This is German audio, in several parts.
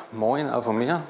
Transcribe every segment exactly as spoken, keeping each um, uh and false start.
Moin auch von mir.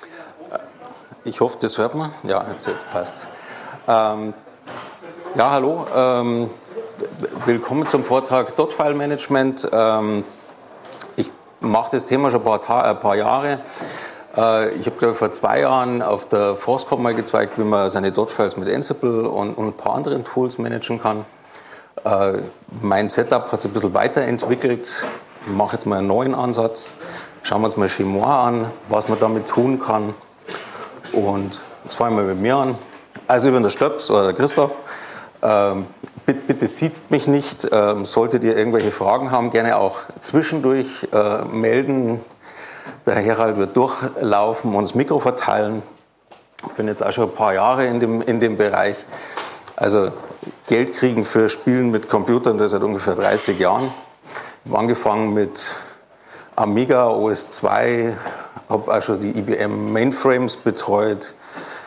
Ich hoffe, das hört man. Ja, jetzt, jetzt passt. Ähm, ja, hallo. Ähm, willkommen zum Vortrag Dot-File Management. Ähm, ich mache das Thema schon ein paar, ein paar Jahre. Äh, ich habe, glaube ich, vor zwei Jahren auf der Frostcom mal gezeigt, wie man seine Dot-Files mit Ansible und, und ein paar anderen Tools managen kann. Äh, mein Setup hat sich ein bisschen weiterentwickelt. Ich mache jetzt mal einen neuen Ansatz. Schauen wir uns mal Chemois an, was man damit tun kann. Und jetzt fangen wir mit mir an. Also ich bin der Stöps oder der Christoph. Ähm, bitte, bitte siezt mich nicht. Ähm, solltet ihr irgendwelche Fragen haben, gerne auch zwischendurch äh, melden. Der Herald wird durchlaufen und das Mikro verteilen. Ich bin jetzt auch schon ein paar Jahre in dem, in dem Bereich. Also Geld kriegen für Spielen mit Computern, das seit ungefähr dreißig Jahren. Ich habe angefangen mit Amiga, O S zwei, habe auch schon die I B M Mainframes betreut.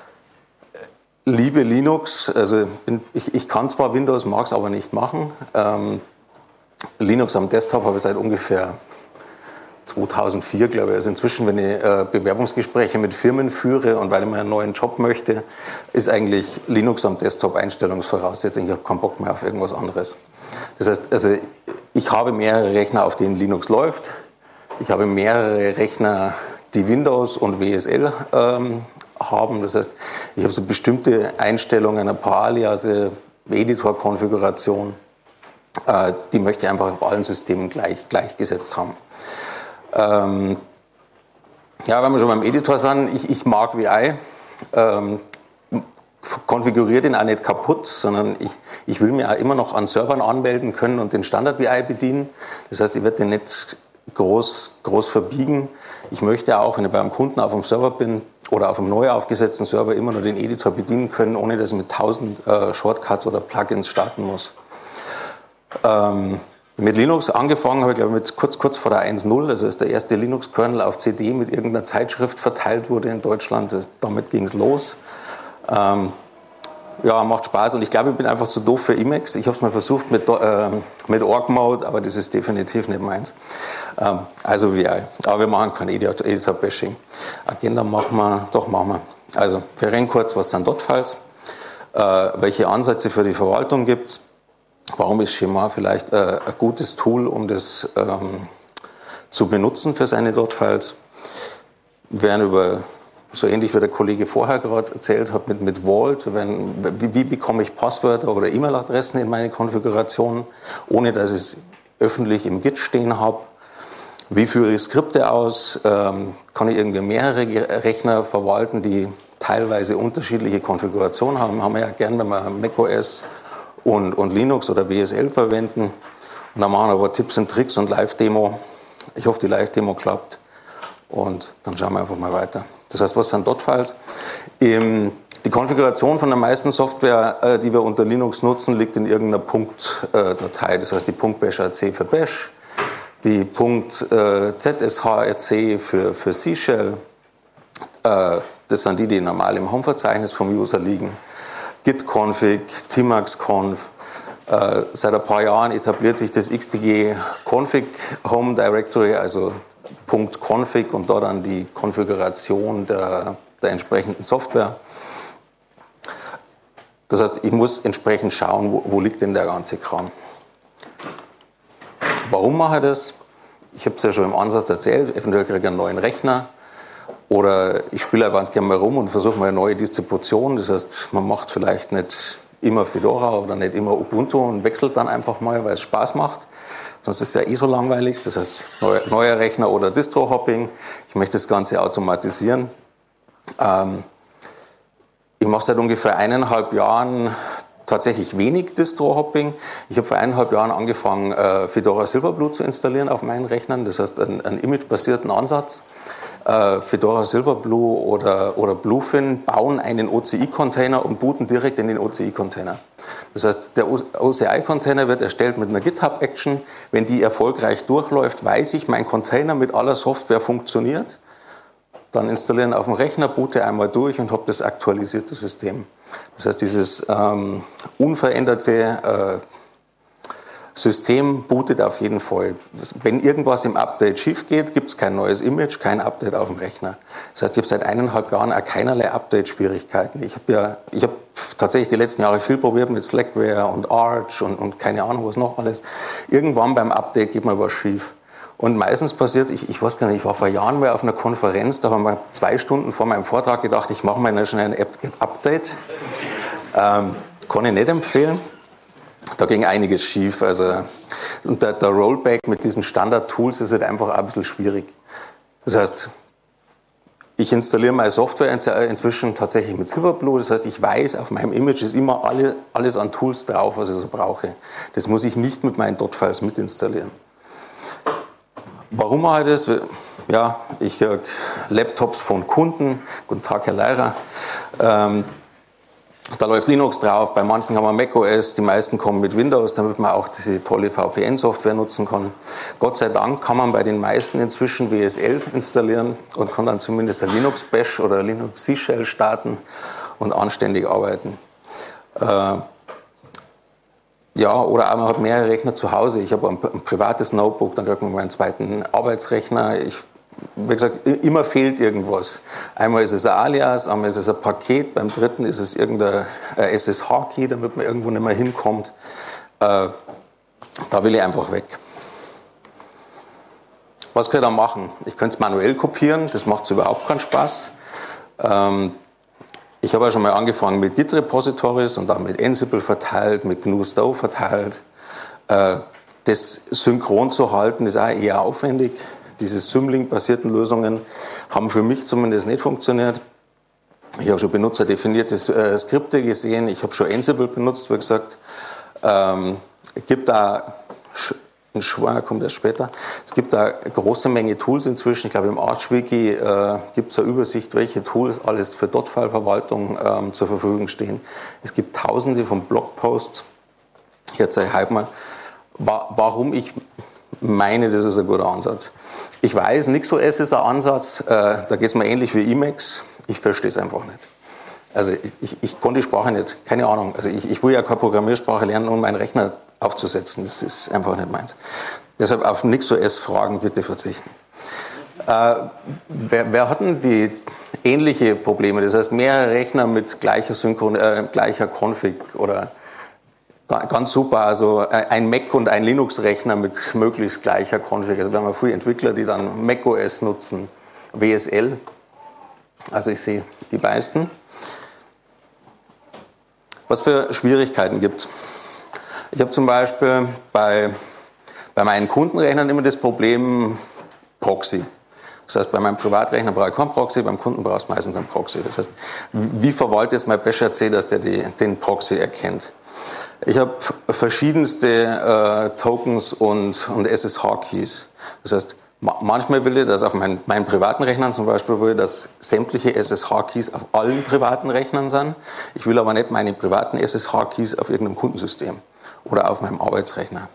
Liebe Linux, also bin, ich, ich kann zwar Windows, mag es aber nicht machen. Ähm, Linux am Desktop habe ich seit ungefähr zweitausendvier, glaube ich. Also inzwischen, wenn ich äh, Bewerbungsgespräche mit Firmen führe und weil ich mal einen neuen Job möchte, ist eigentlich Linux am Desktop Einstellungsvoraussetzung. Ich habe keinen Bock mehr auf irgendwas anderes. Das heißt, also ich habe mehrere Rechner, auf denen Linux läuft. Ich habe mehrere Rechner, die Windows und W S L ähm, haben. Das heißt, ich habe so bestimmte Einstellungen, ein paar Aliase, Editor-Konfiguration, äh, die möchte ich einfach auf allen Systemen gleich, gleichgesetzt haben. Ähm, ja, wenn wir schon beim Editor sind, ich, ich mag V I. Ähm, konfiguriere den auch nicht kaputt, sondern ich, ich will mir auch immer noch an Servern anmelden können und den Standard-V I bedienen. Das heißt, ich werde den nicht groß, groß verbiegen. Ich möchte auch, wenn ich beim Kunden auf dem Server bin oder auf einem neu aufgesetzten Server, immer nur den Editor bedienen können, ohne dass ich mit tausend äh, Shortcuts oder Plugins starten muss. Ähm, mit Linux angefangen habe ich, glaube ich, mit kurz, kurz vor der eins Punkt null, also als der erste Linux-Kernel auf C D mit irgendeiner Zeitschrift verteilt wurde in Deutschland. Damit ging es los. Ähm, Ja, macht Spaß und ich glaube, ich bin einfach zu doof für Emacs. Ich habe es mal versucht mit, äh, mit Org-Mode, aber das ist definitiv nicht meins. Ähm, also V I. Aber wir machen kein Editor-Bashing. Agenda machen wir, doch machen wir. Also, wir rennen kurz, was sind Dot-Files? Äh, welche Ansätze für die Verwaltung gibt es? Warum ist Chemois vielleicht äh, ein gutes Tool, um das ähm, zu benutzen für seine Dot-Files? Wir werden über so ähnlich wie der Kollege vorher gerade erzählt hat mit, mit Vault, wenn, wie, wie bekomme ich Passwörter oder E-Mail-Adressen in meine Konfiguration, ohne dass ich es öffentlich im Git stehen habe. Wie führe ich Skripte aus? Ähm, kann ich irgendwie mehrere Rechner verwalten, die teilweise unterschiedliche Konfigurationen haben? Haben wir ja gern, wenn wir macOS und, und Linux oder W S L verwenden. Und dann machen wir aber Tipps und Tricks und Live-Demo. Ich hoffe, die Live-Demo klappt. Und dann schauen wir einfach mal weiter. Das heißt, was sind Dot-Files? Die Konfiguration von der meisten Software, die wir unter Linux nutzen, liegt in irgendeiner Punkt-Datei. Das heißt, die .bashrc für Bash, die .zshrc für, für C-Shell. Das sind die, die normal im Home-Verzeichnis vom User liegen. Git-Config, Tmax-Conf. Seit ein paar Jahren etabliert sich das X T G Config Home Directory, also .config und dort dann die Konfiguration der, der entsprechenden Software. Das heißt, ich muss entsprechend schauen, wo, wo liegt denn der ganze Kram. Warum mache ich das? Ich habe es ja schon im Ansatz erzählt, eventuell kriege ich einen neuen Rechner oder ich spiele ja ganz gerne mal rum und versuche mal eine neue Distribution. Das heißt, man macht vielleicht nicht immer Fedora oder nicht immer Ubuntu und wechselt dann einfach mal, weil es Spaß macht. Sonst ist es ja eh so langweilig. Das heißt, neuer Rechner oder Distro-Hopping. Ich möchte das Ganze automatisieren. Ähm, ich mache seit ungefähr eineinhalb Jahren tatsächlich wenig Distro-Hopping. Ich habe vor eineinhalb Jahren angefangen, äh, Fedora Silverblue zu installieren auf meinen Rechnern. Das heißt, einen, einen image-basierten Ansatz. Äh, Fedora Silverblue oder, oder Bluefin bauen einen O C I-Container und booten direkt in den O C I-Container. Das heißt, der O C I-Container wird erstellt mit einer GitHub-Action. Wenn die erfolgreich durchläuft, weiß ich, mein Container mit aller Software funktioniert. Dann installieren auf dem Rechner, boote einmal durch und habe das aktualisierte System. Das heißt, dieses ähm, unveränderte äh, System bootet auf jeden Fall. Wenn irgendwas im Update schief geht, gibt es kein neues Image, kein Update auf dem Rechner. Das heißt, ich habe seit eineinhalb Jahren auch keinerlei Update-Schwierigkeiten. Ich habe ja, ich habe tatsächlich die letzten Jahre viel probiert mit Slackware und Arch und, und keine Ahnung, was noch alles. Irgendwann beim Update geht mal was schief. Und meistens passiert es, ich, ich weiß gar nicht, ich war vor Jahren mal auf einer Konferenz, da haben wir zwei Stunden vor meinem Vortrag gedacht, ich mache mal schnell ein App-Update. Ähm, kann ich nicht empfehlen. Da ging einiges schief. Also, und der, der Rollback mit diesen Standard-Tools ist halt einfach auch ein bisschen schwierig. Das heißt, ich installiere meine Software inzwischen tatsächlich mit Silverblue. Das heißt, ich weiß, auf meinem Image ist immer alle, alles an Tools drauf, was ich so brauche. Das muss ich nicht mit meinen Dot-Files mitinstallieren. Warum mache ich das? Ja, ich kriege Laptops von Kunden. Guten Tag, Herr Leirer. Ähm, da läuft Linux drauf, bei manchen haben wir macOS, die meisten kommen mit Windows, damit man auch diese tolle V P N-Software nutzen kann. Gott sei Dank kann man bei den meisten inzwischen W S L installieren und kann dann zumindest ein Linux-Bash oder Linux C-Shell starten und anständig arbeiten. Äh, Ja, oder auch man hat mehrere Rechner zu Hause. Ich habe ein, ein privates Notebook, dann kriegt man mal einen zweiten Arbeitsrechner. Ich, wie gesagt, immer fehlt irgendwas. Einmal ist es ein Alias, einmal ist es ein Paket, beim dritten ist es irgendein S S H-Key, damit man irgendwo nicht mehr hinkommt. Äh, da will ich einfach weg. Was kann ich da machen? Ich könnte es manuell kopieren, das macht überhaupt keinen Spaß. Ähm, Ich habe ja schon mal angefangen mit Git-Repositories und dann mit Ansible verteilt, mit G N U Stow verteilt. Das synchron zu halten, ist auch eher aufwendig. Diese Symlink-basierten Lösungen haben für mich zumindest nicht funktioniert. Ich habe schon benutzerdefinierte Skripte gesehen, ich habe schon Ansible benutzt, wie gesagt. Es gibt da ein Schwanger kommt erst später. Es gibt da eine große Menge Tools inzwischen. Ich glaube, im Arch-Wiki äh, gibt es eine Übersicht, welche Tools alles für Dot-File-Verwaltung ähm, zur Verfügung stehen. Es gibt tausende von Blogposts. Hier zeige ich halt mal, wa warum ich meine, das ist ein guter Ansatz. Ich weiß, NixOS ist ein Ansatz, äh, da geht es mir ähnlich wie Emacs. Ich verstehe es einfach nicht. Also ich, ich, ich konnte die Sprache nicht, keine Ahnung. Also ich, ich will ja keine Programmiersprache lernen, um meinen Rechner aufzusetzen. Das ist einfach nicht meins. Deshalb auf NixOS-Fragen bitte verzichten. Äh, wer, wer hat denn die ähnliche Probleme? Das heißt, mehrere Rechner mit gleicher, Synchron äh, gleicher Config oder ganz super, also ein Mac und ein Linux-Rechner mit möglichst gleicher Config. Also wir haben ja viele Entwickler, die dann macOS nutzen, W S L. Also ich sehe die meisten. Was für Schwierigkeiten gibt es? Ich habe zum Beispiel bei, bei meinen Kundenrechnern immer das Problem Proxy. Das heißt, bei meinem Privatrechner brauche ich keinen Proxy, beim Kunden brauchst du meistens einen Proxy. Das heißt, wie verwaltet jetzt mein Bash R C, dass der die, den Proxy erkennt? Ich habe verschiedenste äh, Tokens und, und S S H-Keys. Das heißt, manchmal will ich, dass auf meinen, meinen privaten Rechnern zum Beispiel will ich, dass sämtliche S S H-Keys auf allen privaten Rechnern sind. Ich will aber nicht meine privaten S S H-Keys auf irgendeinem Kundensystem oder auf meinem Arbeitsrechner.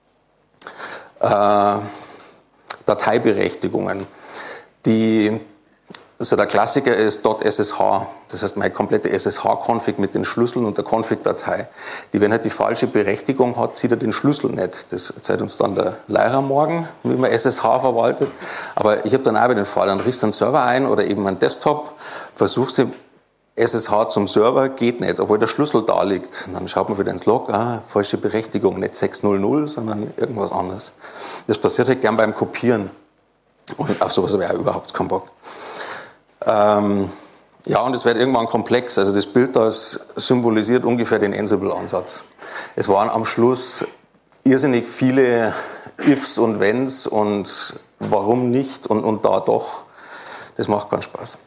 Äh, Dateiberechtigungen. Die, also der Klassiker ist .ssh, das heißt meine komplette S S H-Config mit den Schlüsseln und der Config-Datei. Die, wenn halt die falsche Berechtigung hat, zieht er den Schlüssel nicht. Das zeigt uns dann der Leirer morgen, wie man S S H verwaltet. Aber ich habe dann auch den Fall, dann riechst du einen Server ein oder eben einen Desktop, versuchst du S S H zum Server, geht nicht, obwohl der Schlüssel da liegt. Und dann schaut man wieder ins Log, ah, falsche Berechtigung, nicht sechshundert, sondern irgendwas anderes. Das passiert halt gern beim Kopieren. Und auf sowas habe ich auch überhaupt keinen Bock. Ähm, ja, und es wird irgendwann komplex. Also das Bild da symbolisiert ungefähr den Ansible-Ansatz. Es waren am Schluss irrsinnig viele Ifs und Wenns und warum nicht und, und da doch. Das macht keinen Spaß.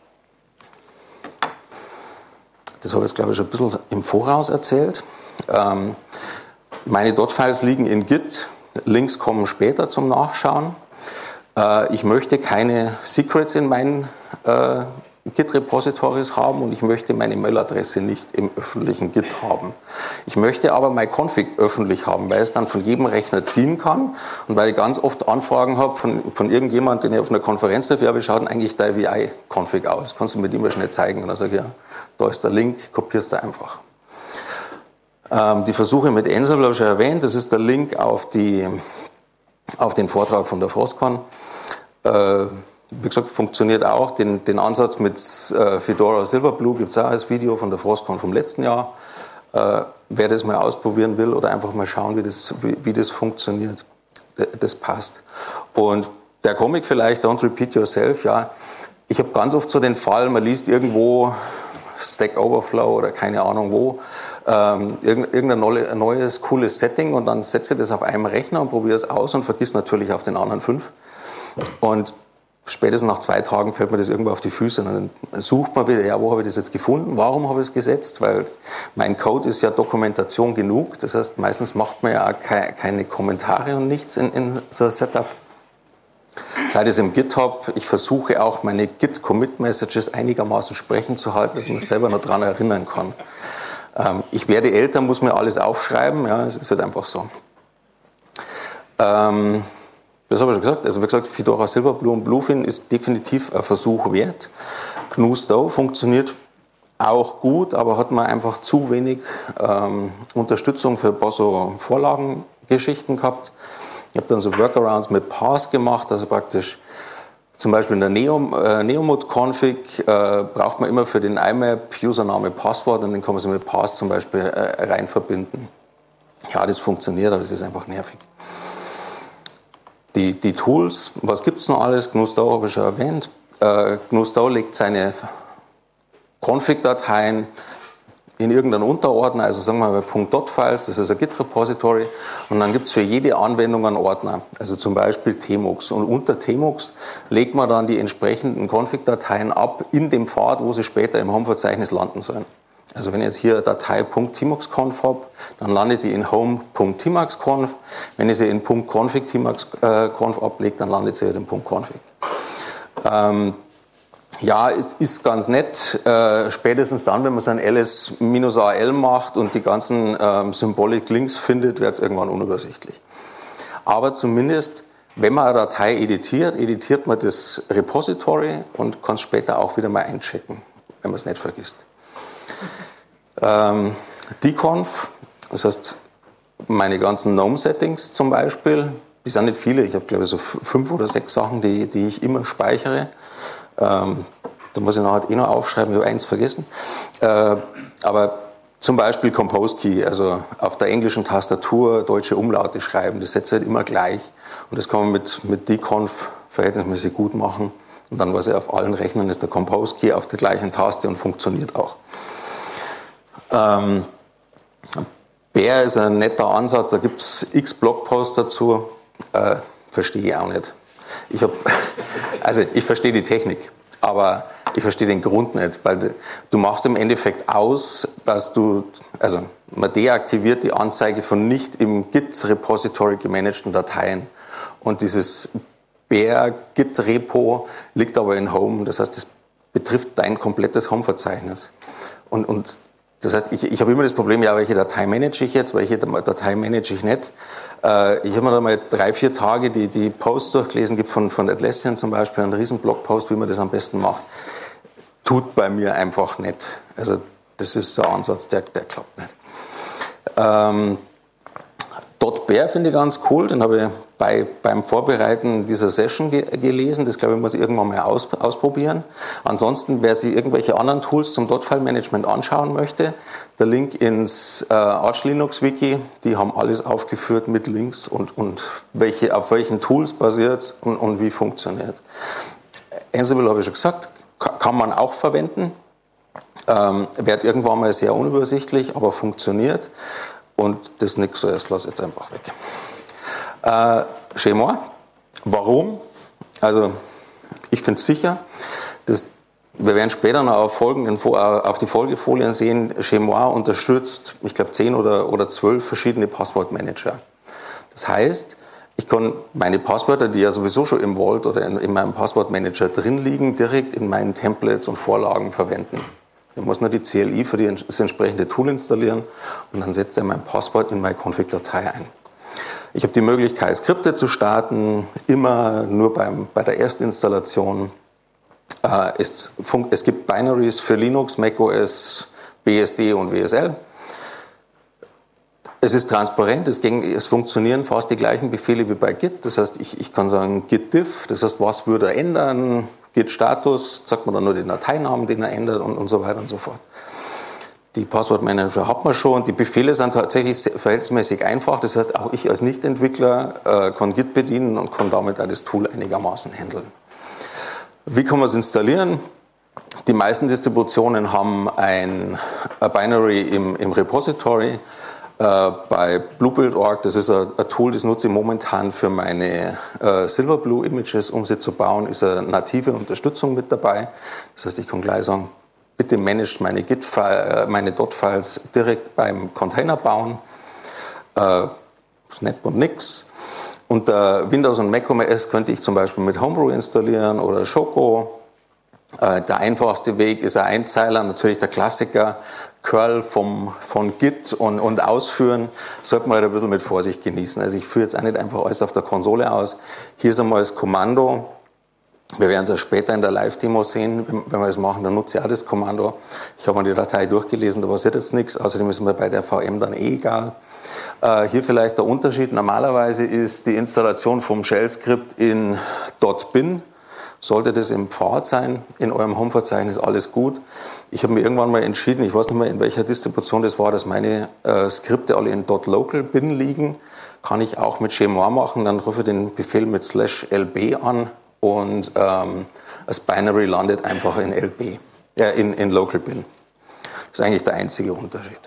Das habe ich jetzt, glaube ich, schon ein bisschen im Voraus erzählt. Ähm, meine Dot-Files liegen in Git. Links kommen später zum Nachschauen. Äh, ich möchte keine Secrets in meinen äh, Git-Repositories haben und ich möchte meine Mailadresse nicht im öffentlichen Git haben. Ich möchte aber mein Config öffentlich haben, weil ich es dann von jedem Rechner ziehen kann und weil ich ganz oft Anfragen habe von, von irgendjemandem, den ich auf einer Konferenz treffe, ja, wie schaut denn eigentlich dein V I-Config aus? Kannst du mir die mal schnell zeigen? Und dann sage ich, ja, da ist der Link, kopierst du einfach. Ähm, die Versuche mit Ansible habe ich schon erwähnt. Das ist der Link auf, die, auf den Vortrag von der Frostcon. Äh, wie gesagt, funktioniert auch. Den, den Ansatz mit äh, Fedora Silverblue gibt es auch als Video von der Frostcon vom letzten Jahr. Äh, wer das mal ausprobieren will oder einfach mal schauen, wie das, wie, wie das funktioniert, das passt. Und der Comic vielleicht, Don't Repeat Yourself, ja. Ich habe ganz oft so den Fall, man liest irgendwo Stack Overflow oder keine Ahnung wo, ähm, irgendein neues, cooles Setting und dann setze ich das auf einem Rechner und probiere es aus und vergiss natürlich auf den anderen fünf. Und spätestens nach zwei Tagen fällt mir das irgendwo auf die Füße und dann sucht man wieder, ja, wo habe ich das jetzt gefunden, warum habe ich es gesetzt, weil mein Code ist ja Dokumentation genug, das heißt, meistens macht man ja auch keine Kommentare und nichts in, in so einem Setup. Seit es im GitHub, ich versuche auch meine Git-Commit-Messages einigermaßen sprechend zu halten, dass man sich selber noch daran erinnern kann. Ähm, ich werde älter, muss mir alles aufschreiben, ja, es ist halt einfach so. Ähm, das habe ich schon gesagt, also wie gesagt, Fedora Silverblue und Bluefin ist definitiv ein Versuch wert. G N U Stow funktioniert auch gut, aber hat man einfach zu wenig ähm, Unterstützung für ein paar so Vorlagengeschichten gehabt. Ich habe dann so Workarounds mit Parse gemacht, also praktisch zum Beispiel in der Neo, äh, Neomod-Config äh, braucht man immer für den I M A P Username, Passwort und den kann man so mit Parse zum Beispiel äh, rein verbinden. Ja, das funktioniert, aber das ist einfach nervig. Die, die Tools, was gibt es noch alles? G N U Stow habe ich schon erwähnt. Äh, G N U Stow legt seine Config-Dateien in irgendeinen Unterordner, also sagen wir mal .dot-Files, das ist ein Git-Repository und dann gibt es für jede Anwendung einen Ordner, also zum Beispiel Tmux und unter Tmux legt man dann die entsprechenden Config-Dateien ab in dem Pfad, wo sie später im Home-Verzeichnis landen sollen. Also wenn ich jetzt hier eine Datei .tmux.conf habe, dann landet die in home.tmux.conf, wenn ich sie in .config.tmux.conf ablege, dann landet sie halt in .config. Ähm, Ja, es ist ganz nett, äh, spätestens dann, wenn man so ein L S-A L macht und die ganzen ähm, Symbolic Links findet, wird es irgendwann unübersichtlich. Aber zumindest, wenn man eine Datei editiert, editiert man das Repository und kann es später auch wieder mal einchecken, wenn man es nicht vergisst. Ähm, dconf, das heißt, meine ganzen GNOME-Settings zum Beispiel, die sind nicht viele, ich habe glaube ich so fünf oder sechs Sachen, die, die ich immer speichere. Ähm, da muss ich nachher eh noch aufschreiben, ich habe eins vergessen. Äh, aber zum Beispiel Compose Key, also auf der englischen Tastatur deutsche Umlaute schreiben, das setzt halt immer gleich. Und das kann man mit, mit dconf verhältnismäßig gut machen. Und dann weiß ich, auf allen Rechnern ist der Compose Key auf der gleichen Taste und funktioniert auch. Ähm, Bear ist ein netter Ansatz, da gibt es x Blogposts dazu, äh, verstehe ich auch nicht. Ich hab, also ich verstehe die Technik, aber ich verstehe den Grund nicht, weil du machst im Endeffekt aus, dass du, also man deaktiviert die Anzeige von nicht im Git-Repository gemanagten Dateien und dieses Bear Git-Repo liegt aber in Home, das heißt, das betrifft dein komplettes Home-Verzeichnis und, und das heißt, ich, ich habe immer das Problem, ja, welche Datei manage ich jetzt, welche Datei manage ich nicht. Äh, ich habe mir da mal drei, vier Tage die, die Posts durchgelesen, gibt von, von Atlassian zum Beispiel einen riesen Blogpost, wie man das am besten macht. Tut bei mir einfach nicht. Also das ist so ein Ansatz, der, der klappt nicht. Ähm, .bear finde ich ganz cool, den habe ich bei, beim Vorbereiten dieser Session ge gelesen. Das glaube ich, muss ich irgendwann mal aus, ausprobieren. Ansonsten, wer sich irgendwelche anderen Tools zum .file-Management anschauen möchte, der Link ins äh, Arch Linux Wiki, die haben alles aufgeführt mit Links und, und welche, auf welchen Tools basiert und, und wie funktioniert. Ansible habe ich schon gesagt, kann man auch verwenden. Ähm, wird irgendwann mal sehr unübersichtlich, aber funktioniert. Und das Nix so ist, lass jetzt einfach weg. Äh, Chemois, warum? Also ich finde es sicher, dass wir werden später noch auf, folgenden, auf die Folgefolien sehen, Chemois unterstützt, ich glaube, zehn oder, oder zwölf verschiedene Passwortmanager. Das heißt, ich kann meine Passwörter, die ja sowieso schon im Vault oder in, in meinem Passwortmanager drin liegen, direkt in meinen Templates und Vorlagen verwenden. Ich muss nur die C L I für die, das entsprechende Tool installieren und dann setzt er mein Passwort in meine Config-Datei ein. Ich habe die Möglichkeit, Skripte zu starten, immer nur beim, bei der Erstinstallation. Äh, es, es gibt Binaries für Linux, macOS, B S D und W S L. Es ist transparent, es, ging, es funktionieren fast die gleichen Befehle wie bei Git. Das heißt, ich, ich kann sagen Git diff, das heißt, was würde er ändern, Git Status, sagt man dann nur den Dateinamen, den er ändert und, und so weiter und so fort. Die Passwortmanager hat man schon. Die Befehle sind tatsächlich verhältnismäßig einfach. Das heißt, auch ich als Nicht-Entwickler äh, kann Git bedienen und kann damit auch das Tool einigermaßen handeln. Wie kann man es installieren? Die meisten Distributionen haben ein, ein Binary im, im Repository. Äh, bei Bluebuild Punkt org, das ist ein, ein Tool, das nutze ich momentan für meine äh, Silverblue Images, um sie zu bauen, ist eine native Unterstützung mit dabei. Das heißt, ich kann gleich sagen, bitte managt meine Git-File, meine Dot-Files direkt beim Container bauen. Äh, Snap und nix. Unter Windows und macOS könnte ich zum Beispiel mit Homebrew installieren oder Choco. Äh, der einfachste Weg ist ein Einzeiler, natürlich der Klassiker, Curl vom, von Git und, und ausführen. Sollte man halt ein bisschen mit Vorsicht genießen. Also ich führe jetzt auch nicht einfach alles auf der Konsole aus. Hier ist einmal das Kommando. Wir werden es ja später in der Live-Demo sehen, wenn wir das machen, dann nutze ich auch das Kommando. Ich habe mir die Datei durchgelesen, da passiert jetzt nichts, außerdem ist mir bei der V M dann eh egal. Äh, hier vielleicht der Unterschied, normalerweise ist die Installation vom Shell-Skript in .bin. Sollte das im Pfad sein, in eurem Home-Verzeichnis, alles gut. Ich habe mir irgendwann mal entschieden, ich weiß nicht mehr, in welcher Distribution das war, dass meine äh, Skripte alle in .local bin liegen. Kann ich auch mit Chemois machen, dann rufe ich den Befehl mit slash lb an. Und ähm, das Binary landet einfach in L B, äh, in, in Local Bin. Das ist eigentlich der einzige Unterschied.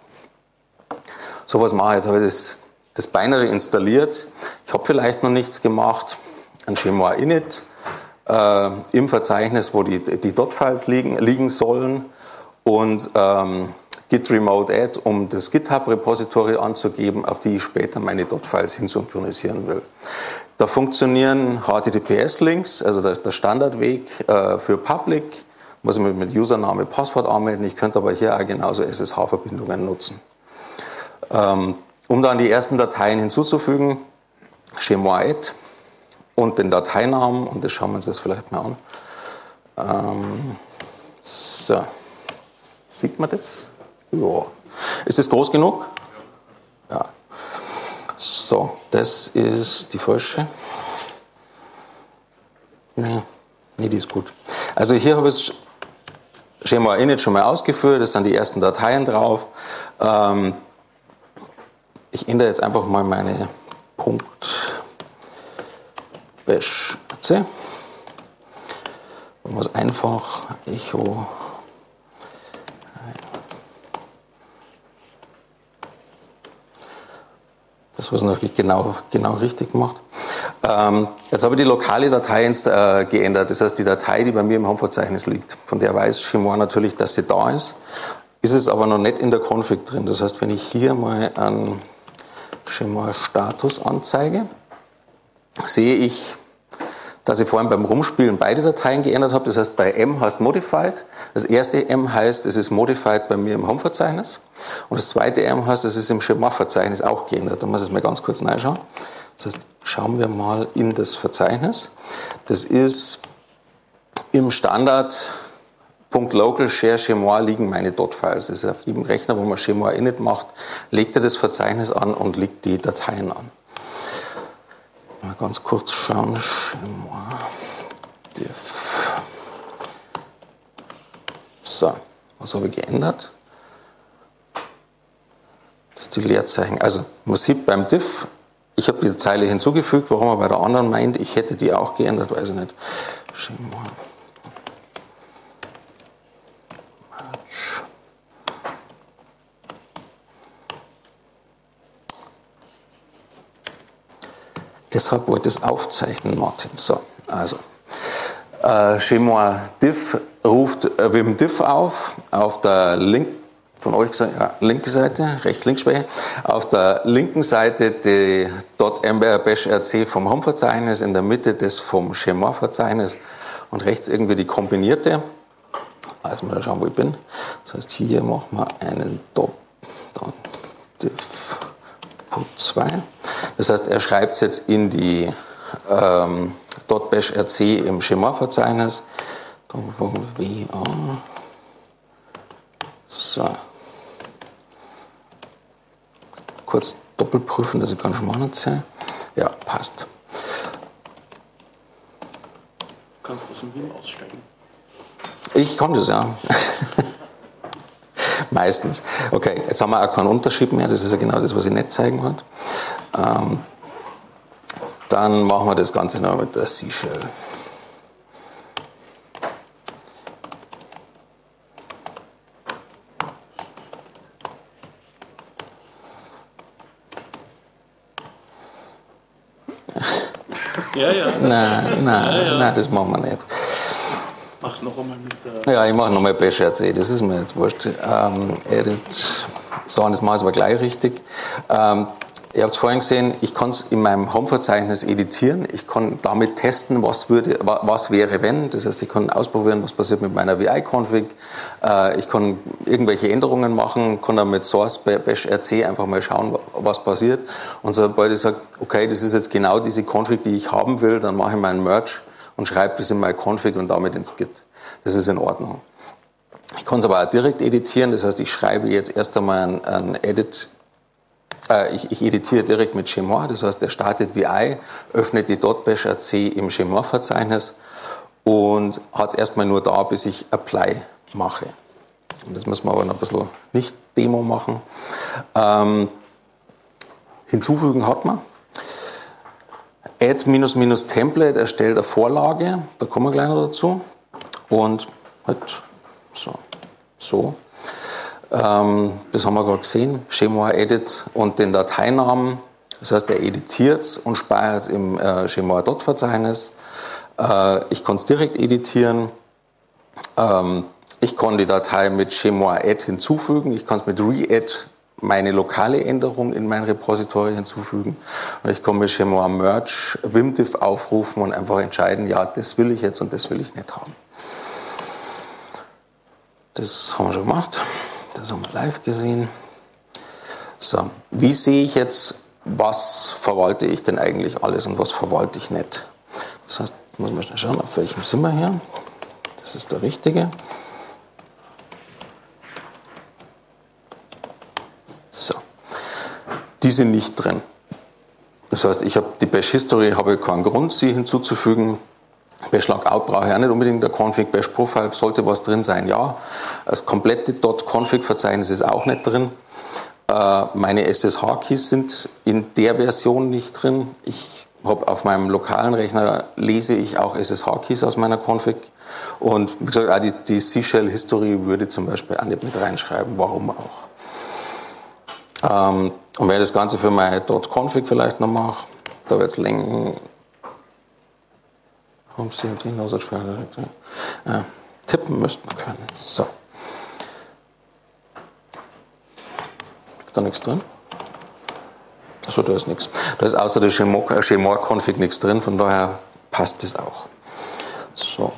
So was mache ich jetzt. Habe ich das, das Binary installiert. Ich habe vielleicht noch nichts gemacht. Ein Chemois init äh, im Verzeichnis, wo die, die Dot-Files liegen, liegen sollen. Und ähm, Git Remote Add, um das GitHub-Repository anzugeben, auf die ich später meine Dot-Files hinsynchronisieren will. Da funktionieren H T T P S-Links, also der, der Standardweg äh, für Public. Muss ich mich mit Username, Passwort anmelden. Ich könnte aber hier auch genauso S S H-Verbindungen nutzen. Ähm, um dann die ersten Dateien hinzuzufügen, Chemois Add und den Dateinamen, und das schauen wir uns jetzt vielleicht mal an. Ähm, so, sieht man das? Ja. Ist das groß genug? Ja. So, das ist die falsche. Nee, nee, die ist gut. Also hier habe ich Chemois init schon mal ausgeführt, das sind die ersten Dateien drauf. Ähm, ich ändere jetzt einfach mal meine .bash c. Machen wir es einfach, Echo. Das was natürlich genau, genau richtig gemacht. Ähm, jetzt habe ich die lokale Datei äh, geändert. Das heißt, die Datei, die bei mir im Home-Verzeichnis liegt, von der weiß Chemois natürlich, dass sie da ist, ist es aber noch nicht in der Config drin. Das heißt, wenn ich hier mal einen Chemois Status anzeige, sehe ich, dass ich vorhin beim Rumspielen beide Dateien geändert habe. Das heißt, bei M heißt Modified. Das erste M heißt, es ist Modified bei mir im Home-Verzeichnis. Und das zweite M heißt, es ist im Chemois-Verzeichnis auch geändert. Da muss ich mal ganz kurz reinschauen. Das heißt, schauen wir mal in das Verzeichnis. Das ist im Standard .local share Chemois liegen meine Dot-Files. Das ist auf jedem Rechner, wo man Chemois init macht, legt er das Verzeichnis an und legt die Dateien an. Mal ganz kurz schauen. Chemois diff. So, was habe ich geändert? Das ist die Leerzeichen. Also man sieht beim diff, ich habe die Zeile hinzugefügt, warum er bei der anderen meint, ich hätte die auch geändert, weiß ich nicht. Chemois. Deshalb wollte ich es aufzeichnen, Martin. So, also, äh, Chemois diff ruft äh, Vim diff auf, auf der linken, von euch gesagt, ja, linke Seite, rechts-links-Sprecher, auf der linken Seite die .bash.rc vom Home-Verzeichnis, in der Mitte das vom Chemois-Verzeichnis und rechts irgendwie die kombinierte. Also mal schauen, wo ich bin. Das heißt, hier machen wir einen .diff Put zwei. Das heißt, er schreibt es jetzt in die ähm, .bash.rc im Chemois-Verzeichnis. So. Kurz doppelt prüfen, dass ich keinen Schmarrn erzähle. Ja, passt. Kannst du aus dem Wien aussteigen? Ich kann das, ja. Meistens. Okay, jetzt haben wir auch keinen Unterschied mehr. Das ist ja genau das, was ich nicht zeigen wollte. Ähm, dann machen wir das Ganze noch mit der Seashell. Ja, ja. Nein, nein, ja, ja. nein, das machen wir nicht. Mach's noch einmal mit der... Ja, ich mache nochmal Bash R C, das ist mir jetzt wurscht. Ähm, Edit, so, und das mache ich aber gleich richtig. Ähm, ihr habt es vorhin gesehen, ich kann es in meinem Home-Verzeichnis editieren. Ich kann damit testen, was, würde, was wäre, wenn. Das heißt, ich kann ausprobieren, was passiert mit meiner V I-Config. Äh, ich kann irgendwelche Änderungen machen, kann dann mit Source Bash R C einfach mal schauen, was passiert. Und sobald ich sage, okay, das ist jetzt genau diese Config, die ich haben will, dann mache ich meinen Merge und schreibe das in meine Config und damit ins Git. Das ist in Ordnung. Ich kann es aber auch direkt editieren, das heißt, ich schreibe jetzt erst einmal ein, ein Edit, äh, ich, ich editiere direkt mit Chmod, das heißt, der startet V I, öffnet die .bash R C im Chmod-Verzeichnis und hat es erstmal nur da, bis ich Apply mache. Und das müssen wir aber noch ein bisschen nicht Demo machen. Ähm, hinzufügen hat man. Add-Template erstellt eine Vorlage, da kommen wir gleich noch dazu. Und halt so. so. Ähm, das haben wir gerade gesehen. Chmod Edit und den Dateinamen. Das heißt, er editiert es und speichert es im äh, Chmod.Verzeichnis. Äh, ich kann es direkt editieren. Ähm, ich kann die Datei mit Chmod Add hinzufügen. Ich kann es mit Re-Add meine lokale Änderung in mein Repository hinzufügen. Und ich kann mit Chmod Merge Vimdiff aufrufen und einfach entscheiden, ja, das will ich jetzt und das will ich nicht haben. Das haben wir schon gemacht. Das haben wir live gesehen. So, wie sehe ich jetzt, was verwalte ich denn eigentlich alles und was verwalte ich nicht? Das heißt, muss man schnell schauen, auf welchem sind wir hier. Das ist der richtige. So, die sind nicht drin. Das heißt, ich habe die Bash History, habe keinen Grund, sie hinzuzufügen. Bash Logout brauche ich auch nicht unbedingt der Config. Bash Profile sollte was drin sein, ja. Das komplette .config-Verzeichnis ist auch nicht drin. Äh, meine S S H-Keys sind in der Version nicht drin. Ich habe auf meinem lokalen Rechner lese ich auch S S H-Keys aus meiner Config. Und wie gesagt, auch die, die C-Shell History würde ich zum Beispiel auch nicht mit reinschreiben. Warum auch? Ähm, und wenn ich das Ganze für meine .config vielleicht noch mache, da wird es länger. C M D ja, tippen müsste man können. So. Ist da nichts drin? Achso, da ist nichts. Da ist außer der Chmod-Config nichts drin, von daher passt das auch. So.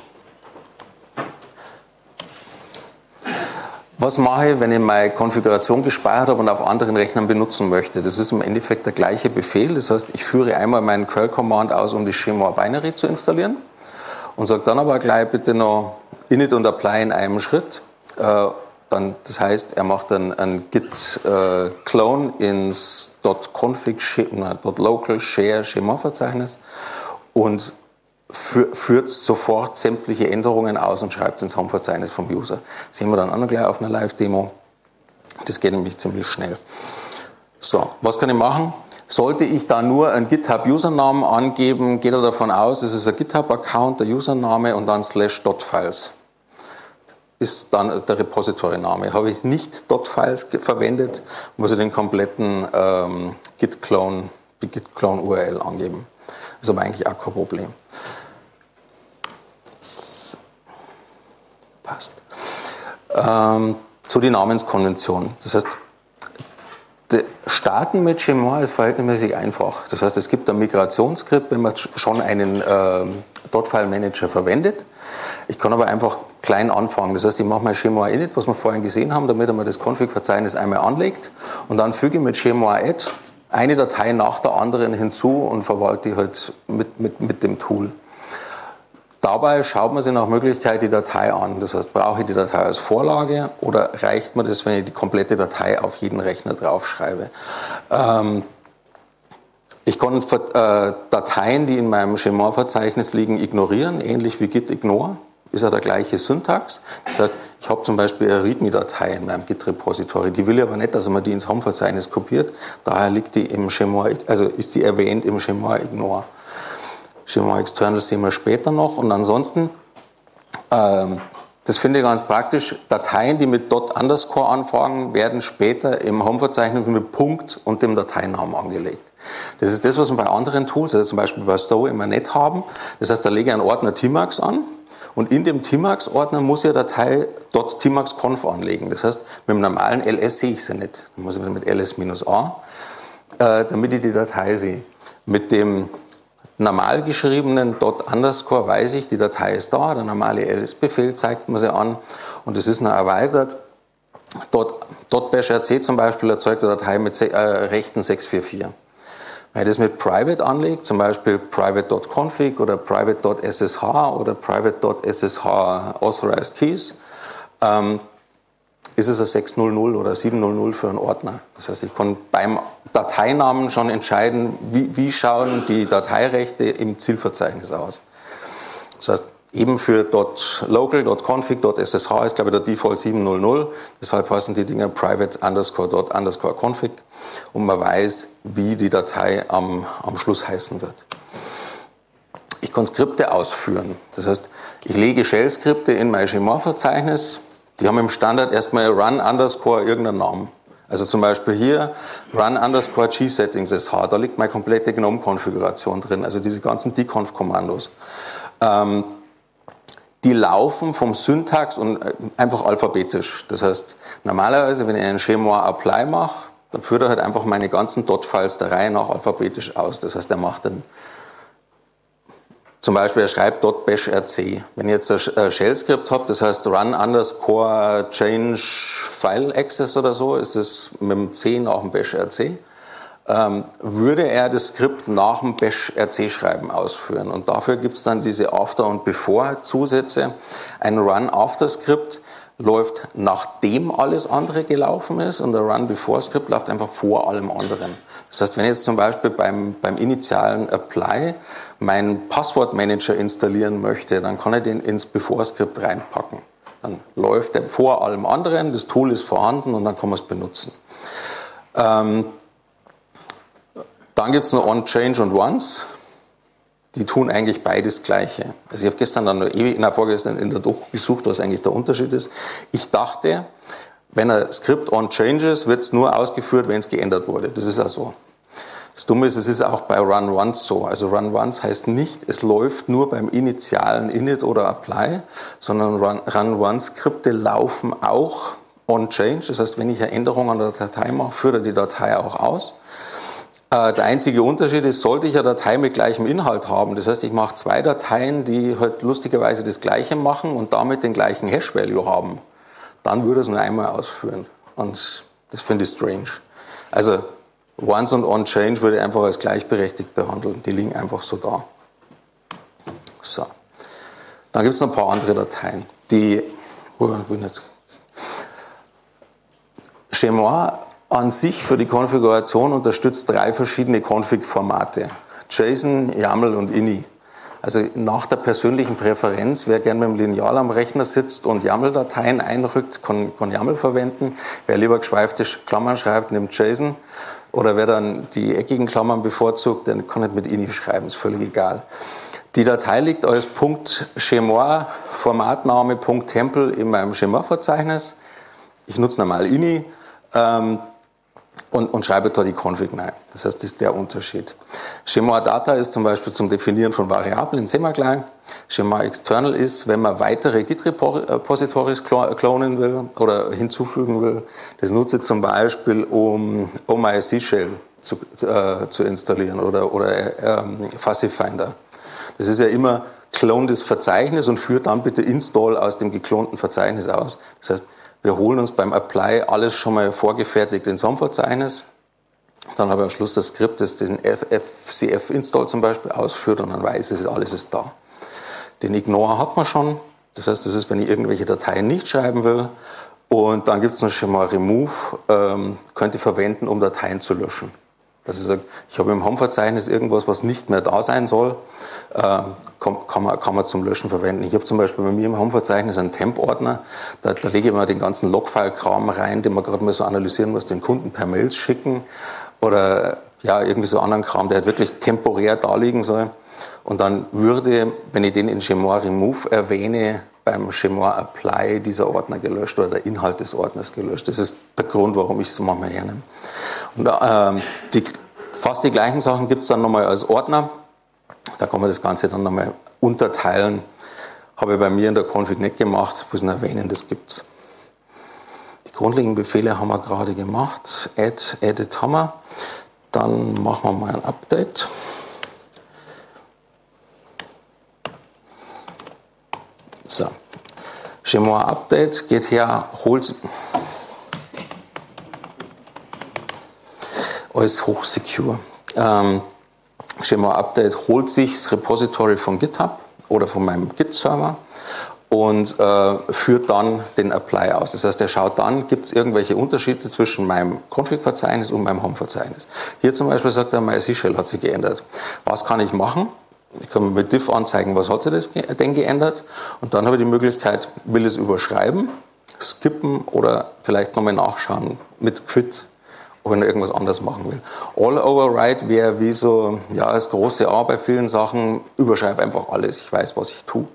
Was mache ich, wenn ich meine Konfiguration gespeichert habe und auf anderen Rechnern benutzen möchte? Das ist im Endeffekt der gleiche Befehl. Das heißt, ich führe einmal meinen curl-Command aus, um die Chmod Binary zu installieren. Und sage dann aber gleich bitte noch init und apply in einem Schritt. Äh, dann, das heißt, er macht dann ein git äh, clone ins .config, na, .local share Chmod-Verzeichnis und für, führt sofort sämtliche Änderungen aus und schreibt es ins Home-Verzeichnis vom User. Das sehen wir dann auch noch gleich auf einer Live-Demo. Das geht nämlich ziemlich schnell. So, was kann ich machen? Sollte ich da nur einen GitHub-Usernamen angeben, geht er davon aus, es ist ein GitHub-Account, der Username und dann slash .files. Ist dann der Repository-Name. Habe ich nicht .files verwendet, muss ich den kompletten ähm, Git-Clone, die Git-Clone-U R L angeben. Ist aber eigentlich auch kein Problem. So. Passt. Ähm, zu den Namenskonventionen. Das heißt, Starten mit Chmod ist verhältnismäßig einfach. Das heißt, es gibt ein Migrationsskript, wenn man schon einen äh, .file-Manager verwendet. Ich kann aber einfach klein anfangen. Das heißt, ich mache mal Chmod init, was wir vorhin gesehen haben, damit man das Config-Verzeichnis einmal anlegt. Und dann füge ich mit Chmod add eine Datei nach der anderen hinzu und verwalte die halt mit, mit, mit dem Tool. Dabei schaut man sich nach Möglichkeit die Datei an. Das heißt, brauche ich die Datei als Vorlage oder reicht mir das, wenn ich die komplette Datei auf jeden Rechner draufschreibe? Ähm, Ich kann äh, Dateien, die in meinem Schema-Verzeichnis liegen, ignorieren, ähnlich wie git ignore. Ist ja der gleiche Syntax. Das heißt, ich habe zum Beispiel eine README-Datei in meinem Git-Repository. Die will ich aber nicht, dass man die ins Home-Verzeichnis kopiert. Daher liegt die im Schema, also ist die erwähnt im Schema ignore. Schema external sehen wir später noch. Und ansonsten, ähm, das finde ich ganz praktisch, Dateien, die mit dot underscore anfangen, werden später im Home-Verzeichnis mit Punkt und dem Dateinamen angelegt. Das ist das, was wir bei anderen Tools, also zum Beispiel bei Stowe, immer nicht haben. Das heißt, da lege ich einen Ordner Tmax an und in dem Tmax-Ordner muss ich eine Datei .tmaxconf anlegen. Das heißt, mit dem normalen L S sehe ich sie nicht. Dann muss ich mit L S-A, äh, damit ich die Datei sehe. Mit dem normal geschriebenen dot underscore weiß ich, die Datei ist da, der normale L S-Befehl zeigt mir sie an und es ist noch erweitert. .bashrc zum Beispiel erzeugt eine Datei mit äh, Rechten sechs vier vier. Wenn ich das mit private anlegt, zum Beispiel private.config oder private.ssh oder private.ssh authorized keys, ähm, ist es ein sechshundert oder siebenhundert für einen Ordner. Das heißt, ich kann beim Dateinamen schon entscheiden, wie, wie schauen die Dateirechte im Zielverzeichnis aus. Das heißt, eben für .local, .config, .ssh ist, glaube ich, der Default siebenhundert. Deshalb heißen die Dinger private underscore dot underscore config und man weiß, wie die Datei am, am Schluss heißen wird. Ich kann Skripte ausführen. Das heißt, ich lege Shell-Skripte in mein Schema-Verzeichnis. Die haben im Standard erstmal run underscore irgendeinen Namen. Also zum Beispiel hier run underscore gsettings.sh. Da liegt meine komplette GNOME-Konfiguration drin. Also diese ganzen dconf-Kommandos. Ähm, Die laufen vom Syntax und einfach alphabetisch. Das heißt, normalerweise, wenn ich einen Schema Apply mache, dann führt er halt einfach meine ganzen Dot-Files der Reihe nach alphabetisch aus. Das heißt, er macht dann, zum Beispiel, er schreibt .bashrc. Wenn ich jetzt ein Shell-Skript habe, das heißt run underscore change file access oder so, ist das mit dem C nach dem bashrc. Ähm, würde er das Skript nach dem Bash-rc-Schreiben ausführen. Und dafür gibt es dann diese After- und Before-Zusätze. Ein Run-After-Skript läuft, nachdem alles andere gelaufen ist, und der Run-Before-Skript läuft einfach vor allem anderen. Das heißt, wenn ich jetzt zum Beispiel beim, beim initialen Apply meinen Passwortmanager installieren möchte, dann kann ich den ins Before-Skript reinpacken. Dann läuft er vor allem anderen, das Tool ist vorhanden und dann kann man es benutzen. Ähm, Dann gibt es noch On, Change und Once. Die tun eigentlich beides Gleiche. Also ich habe gestern dann noch ewig, na, vorgestern in der Doku gesucht, was eigentlich der Unterschied ist. Ich dachte, wenn ein Skript On Changes, wird es nur ausgeführt, wenn es geändert wurde. Das ist auch so. Das Dumme ist, es ist auch bei Run Once so. Also Run Once heißt nicht, es läuft nur beim initialen Init oder Apply, sondern Run, Run Once Skripte laufen auch On Change. Das heißt, wenn ich eine Änderung an der Datei mache, führt er die Datei auch aus. Der einzige Unterschied ist, sollte ich eine Datei mit gleichem Inhalt haben, das heißt, ich mache zwei Dateien, die halt lustigerweise das Gleiche machen und damit den gleichen Hash-Value haben, dann würde es nur einmal ausführen. Und das finde ich strange. Also Once und On-Change würde ich einfach als gleichberechtigt behandeln. Die liegen einfach so da. So. Dann gibt es noch ein paar andere Dateien, die, oh, ich will nicht. Schema an sich für die Konfiguration unterstützt drei verschiedene Config-Formate. JSON, YAML und I N I. Also nach der persönlichen Präferenz, wer gerne mit dem Lineal am Rechner sitzt und YAML-Dateien einrückt, kann, kann YAML verwenden. Wer lieber geschweifte Klammern schreibt, nimmt JSON. Oder wer dann die eckigen Klammern bevorzugt, der kann nicht mit I N I schreiben, ist völlig egal. Die Datei liegt als .schema, Formatname, .temple in meinem Schema-Verzeichnis. Ich nutze normal I N I. Ähm, Und, und schreibe da die Config rein. Das heißt, das ist der Unterschied. Schema Data ist zum Beispiel zum Definieren von Variablen, sehen wir gleich. Schema External ist, wenn man weitere Git-Repositories klonen will oder hinzufügen will. Das nutze ich zum Beispiel, um O M I S C-Shell zu, äh, zu installieren oder, oder ähm, Fuzzy Finder. Das ist ja immer clone das Verzeichnis und führt dann bitte Install aus dem geklonten Verzeichnis aus. Das heißt, wir holen uns beim Apply alles schon mal vorgefertigt ins Home-Verzeichnis. Dann habe ich am Schluss das Skript, das den F C F-Install zum Beispiel ausführt und dann weiß ich, alles ist da. Den Ignore hat man schon. Das heißt, das ist, wenn ich irgendwelche Dateien nicht schreiben will. Und dann gibt es noch schon mal Remove, ähm, könnt ihr verwenden, um Dateien zu löschen. Also ich sage, ich habe im Home-Verzeichnis irgendwas, was nicht mehr da sein soll, äh, kann, kann, man, kann man zum Löschen verwenden. Ich habe zum Beispiel bei mir im Home-Verzeichnis einen Temp-Ordner, da, da lege ich mal den ganzen Logfile-Kram rein, den man gerade mal so analysieren muss, den Kunden per Mails schicken oder ja, irgendwie so anderen Kram, der halt wirklich temporär da liegen soll. Und dann würde, wenn ich den in Gmoir Remove erwähne, beim Gmoir Apply dieser Ordner gelöscht oder der Inhalt des Ordners gelöscht. Das ist der Grund, warum ich es manchmal hernehme. Und ähm, die, fast die gleichen Sachen gibt es dann nochmal als Ordner. Da kann man das Ganze dann nochmal unterteilen. Habe ich bei mir in der Config nicht gemacht, muss ich erwähnen, das gibt's. Die grundlegenden Befehle haben wir gerade gemacht. Add, Edit haben wir. Dann machen wir mal ein Update. So, Gmoir Update geht her, holt alles hochsecure. Ähm, Gmoir Update holt sich das Repository von GitHub oder von meinem Git-Server und äh, führt dann den Apply aus. Das heißt, er schaut dann, gibt es irgendwelche Unterschiede zwischen meinem Config-Verzeichnis und meinem Home-Verzeichnis. Hier zum Beispiel sagt er, meine C-Shell hat sich geändert. Was kann ich machen? Ich kann mir mit diff anzeigen, was hat sich das denn geändert. Und dann habe ich die Möglichkeit, will ich es überschreiben, skippen oder vielleicht nochmal nachschauen mit Quit, ob ich noch irgendwas anderes machen will. All Override wäre wie so, ja, das große A bei vielen Sachen, überschreibe einfach alles, ich weiß, was ich tue.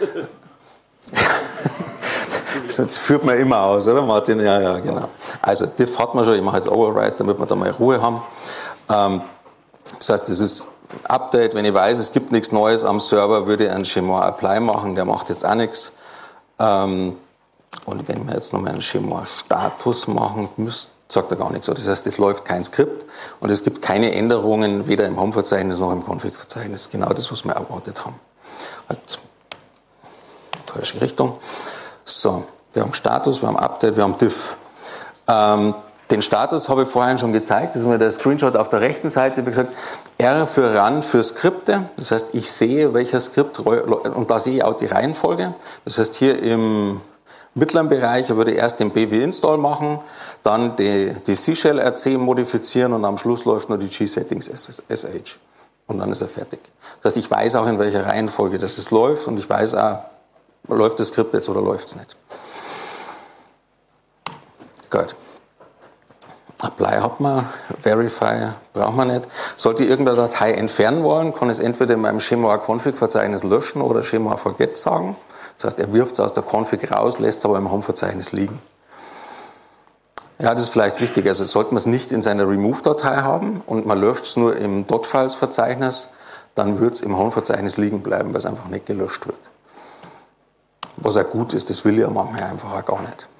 Das führt man immer aus, oder Martin? Ja, ja, genau. Also diff hat man schon, ich mache jetzt Override, damit wir da mal Ruhe haben. Ähm, das heißt, das ist Update, wenn ich weiß, es gibt nichts Neues am Server, würde ich einen Gmoir Apply machen, der macht jetzt auch nichts. Ähm, und wenn wir jetzt nochmal einen Gmoir Status machen, müsst, sagt er gar nichts. Das heißt, es läuft kein Skript und es gibt keine Änderungen, weder im Home-Verzeichnis noch im Config-Verzeichnis. Genau das, was wir erwartet haben. Halt, falsche Richtung. So, wir haben Status, wir haben Update, wir haben diff. Ähm, Den Status habe ich vorhin schon gezeigt, das ist mir der Screenshot auf der rechten Seite, wie gesagt, R für Run für Skripte, das heißt, ich sehe, welcher Skript, und da sehe ich auch die Reihenfolge, das heißt, hier im mittleren Bereich würde ich erst den B W Install machen, dann die, die C-Shell R C modifizieren und am Schluss läuft nur die G-Settings S H und dann ist er fertig. Das heißt, ich weiß auch, in welcher Reihenfolge das es läuft und ich weiß auch, läuft das Skript jetzt oder läuft es nicht. Gut. Apply hat man, Verify braucht man nicht. Sollte ich irgendeine Datei entfernen wollen, kann ich es entweder in meinem Gmoir Config-Verzeichnis löschen oder Gmoir Forget sagen. Das heißt, er wirft es aus der Config raus, lässt es aber im Home-Verzeichnis liegen. Ja, das ist vielleicht wichtig. Also sollte man es nicht in seiner Remove-Datei haben und man löscht es nur im .files-Verzeichnis, dann wird es im Home-Verzeichnis liegen bleiben, weil es einfach nicht gelöscht wird. Was auch gut ist, das will ich ja manchmal einfach auch gar nicht.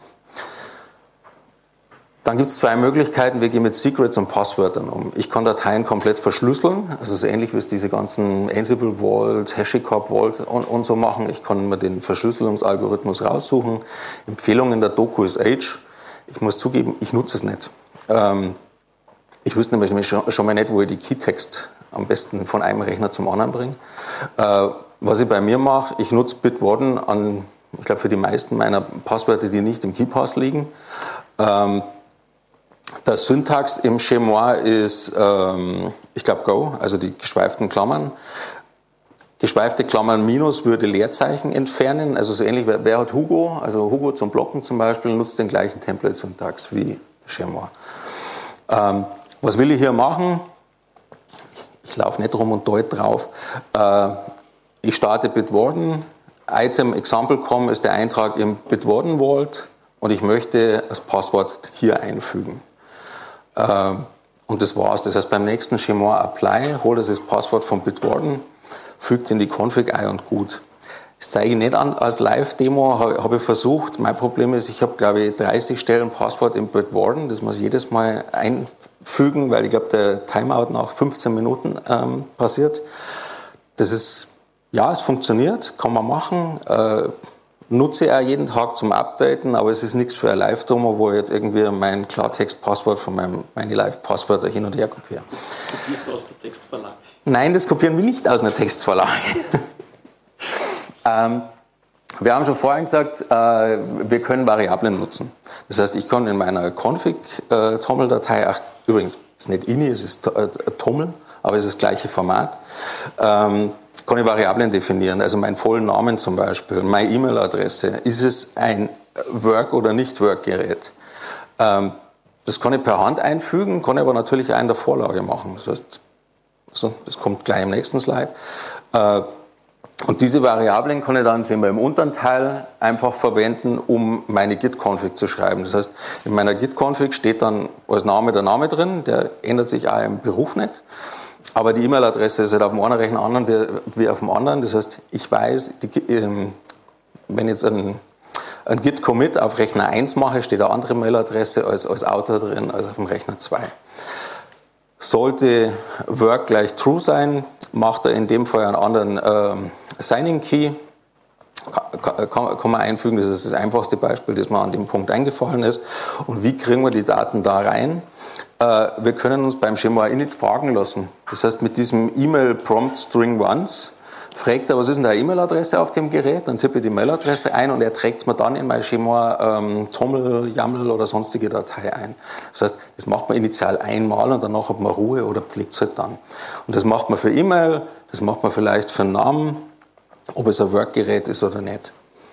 Dann gibt es zwei Möglichkeiten, wir gehen mit Secrets und Passwörtern um. Ich kann Dateien komplett verschlüsseln, also so ähnlich wie es diese ganzen Ansible Vault, HashiCorp Vault und, und so machen. Ich kann mir den Verschlüsselungsalgorithmus raussuchen. Empfehlung in der Doku ist Age. Ich muss zugeben, ich nutze es nicht. Ähm, ich wüsste nämlich schon, schon mal nicht, wo ich die Keytext am besten von einem Rechner zum anderen bringe. Äh, was ich bei mir mache, ich nutze Bitwarden an, ich glaube für die meisten meiner Passwörter, die nicht im KeyPass liegen. Ähm, Der Syntax im Gmoir ist, ähm, ich glaube, Go, also die geschweiften Klammern. Geschweifte Klammern minus würde Leerzeichen entfernen, also so ähnlich, wer, wer hat Hugo, also Hugo zum Blocken zum Beispiel, nutzt den gleichen Template-Syntax wie Gmoir. Ähm, was will ich hier machen? Ich, ich laufe nicht rum und deute drauf. Äh, ich starte Bitwarden, Item Example.com ist der Eintrag im Bitwarden Vault und ich möchte das Passwort hier einfügen. Und das war's. Das heißt, beim nächsten Gmoir Apply holt es das Passwort von Bitwarden, fügt es in die Config ein und gut. Das zeige ich nicht an als Live-Demo, habe ich versucht. Mein Problem ist, ich habe, glaube ich, dreißig Stellen Passwort im Bitwarden. Das muss ich jedes Mal einfügen, weil ich glaube, der Timeout nach fünfzehn Minuten ähm, passiert. Das ist, ja, es funktioniert, kann man machen. Äh, Nutze ich auch jeden Tag zum Updaten, aber es ist nichts für ein Live-Demo, wo ich jetzt irgendwie mein Klartext-Passwort von meinem, meine Live-Passwörter hin und her kopiere. Kopierst du aus der Textverlage? Nein, das kopieren wir nicht aus einer Textverlage. ähm, wir haben schon vorhin gesagt, äh, wir können Variablen nutzen. Das heißt, ich kann in meiner Config-Toml-Datei, ach, übrigens, Es ist nicht I N I, es ist äh, Toml, aber es ist das gleiche Format. Ähm, kann ich Variablen definieren, also meinen vollen Namen zum Beispiel, meine E-Mail-Adresse. Ist es ein Work- oder Nicht-Work-Gerät? Ähm, das kann ich per Hand einfügen, kann ich aber natürlich auch in der Vorlage machen. Das heißt, so, das kommt gleich im nächsten Slide. Äh, Und diese Variablen kann ich dann, sehen wir im unteren Teil, einfach verwenden, um meine Git-Config zu schreiben. Das heißt, in meiner Git-Config steht dann als Name der Name drin, der ändert sich auch im Beruf nicht. Aber die E-Mail-Adresse ist halt auf dem einen Rechner anderen wie, wie auf dem anderen. Das heißt, ich weiß, die, ähm, wenn jetzt ein, ein Git-Commit auf Rechner eins mache, steht eine andere Mail-Adresse als, als Autor drin als auf dem Rechner zwei. Sollte Work gleich True sein, macht er in dem Fall einen anderen ähm, Signing Key, kann, kann, kann man einfügen, das ist das einfachste Beispiel, das mir an dem Punkt eingefallen ist. Und wie kriegen wir die Daten da rein? Äh, wir können uns beim Schema init fragen lassen. Das heißt, mit diesem E-Mail Prompt String Once fragt er, was ist denn der E-Mail-Adresse auf dem Gerät, dann tippe ich die Mail-Adresse ein und er trägt es mir dann in mein Schema ähm, Toml, YAML oder sonstige Datei ein. Das heißt, das macht man initial einmal und danach hat man Ruhe oder pflegt es halt dann. Und das macht man für E-Mail, das macht man vielleicht für einen Namen, ob es ein Workgerät ist oder nicht.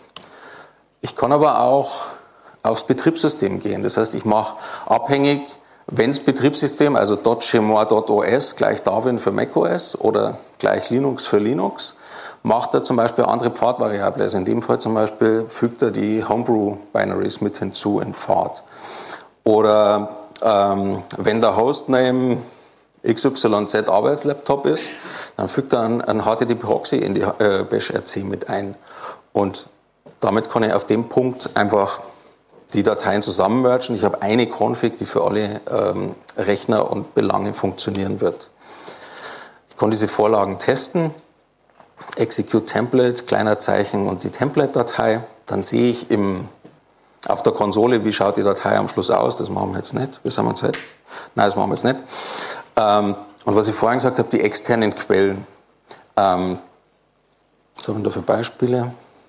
Ich kann aber auch aufs Betriebssystem gehen. Das heißt, ich mache abhängig, wenn das Betriebssystem, also .chmois.os gleich Darwin für macOS oder gleich Linux für Linux, macht er zum Beispiel andere Pfadvariable. Also in dem Fall zum Beispiel fügt er die Homebrew-Binaries mit hinzu in Pfad. Oder ähm, wenn der Hostname X Y Z Arbeitslaptop ist, dann fügt er einen, einen H T T P Proxy in die äh, Bash R C mit ein. Und damit kann ich auf dem Punkt einfach die Dateien zusammenmergen. Ich habe eine Config, die für alle ähm, Rechner und Belange funktionieren wird. Ich kann diese Vorlagen testen. Execute Template, kleiner Zeichen und die Template-Datei. Dann sehe ich im, auf der Konsole, wie schaut die Datei am Schluss aus. Das machen wir jetzt nicht. Wir haben uns jetzt. Nein, das machen wir jetzt nicht. Ähm, und was ich vorhin gesagt habe, die externen Quellen. Ähm, was haben wir da für Beispiele?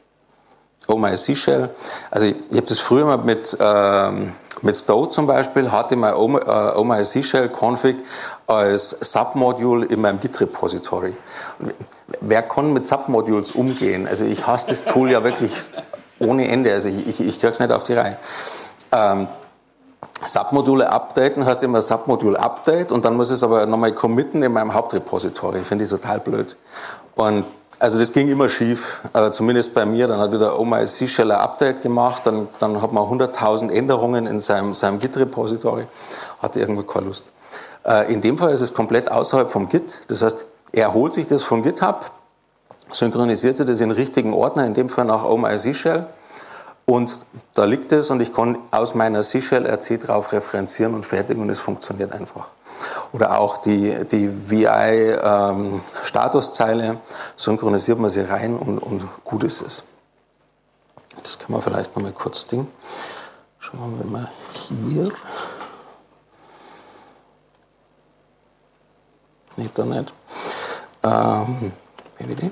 OMySQL. Also ich, ich habe das früher mal mit, ähm, mit Stowe zum Beispiel, hatte mein OMySQL-Config als Submodule in meinem Git-Repository. Wer kann mit Submodules umgehen? Also ich hasse das Tool ja wirklich ohne Ende. Also ich, ich, ich kriege es nicht auf die Reihe. Ähm, Submodule updaten heißt immer Submodule Update und dann muss es aber nochmal committen in meinem Hauptrepository. Finde ich total blöd. Und also das ging immer schief, äh, zumindest bei mir. Dann hat wieder OMySQL ein Update gemacht, dann, dann hat man hunderttausend Änderungen in seinem, seinem Git-Repository, hatte irgendwie keine Lust. Äh, in dem Fall ist es komplett außerhalb vom Git, das heißt, er holt sich das von GitHub, synchronisiert sich das in den richtigen Ordner, in dem Fall nach OMySQL. Und da liegt es und ich kann aus meiner SQL R C drauf referenzieren und fertig und es funktioniert einfach. Oder auch die, die V I-Statuszeile, ähm, synchronisiert man sie rein und, und gut ist es. Das kann man vielleicht noch mal kurz Ding. Schauen wir mal hier. Nicht da nicht. Ähm, B W D.